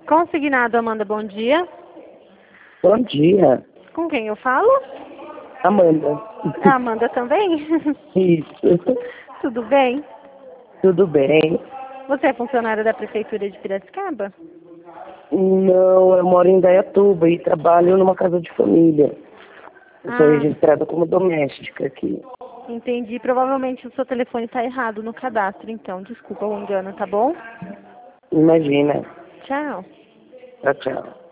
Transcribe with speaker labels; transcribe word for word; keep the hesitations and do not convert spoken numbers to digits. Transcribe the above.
Speaker 1: Consignado, Amanda, bom dia.
Speaker 2: Bom dia,
Speaker 1: Com quem eu falo?
Speaker 2: Amanda.
Speaker 1: A Amanda também?
Speaker 2: Isso.
Speaker 1: Tudo bem?
Speaker 2: Tudo bem?
Speaker 1: Você é funcionária da Prefeitura de Piracicaba?
Speaker 2: Não, eu moro em Indaiatuba e trabalho numa casa de família. Eu sou
Speaker 1: Ah,
Speaker 2: registrada como doméstica aqui.
Speaker 1: entendi. Provavelmente o seu telefone está errado no cadastro, então. Desculpa o engano, tá bom?
Speaker 2: Imagina.
Speaker 1: Tchau.
Speaker 2: Tchau, tchau.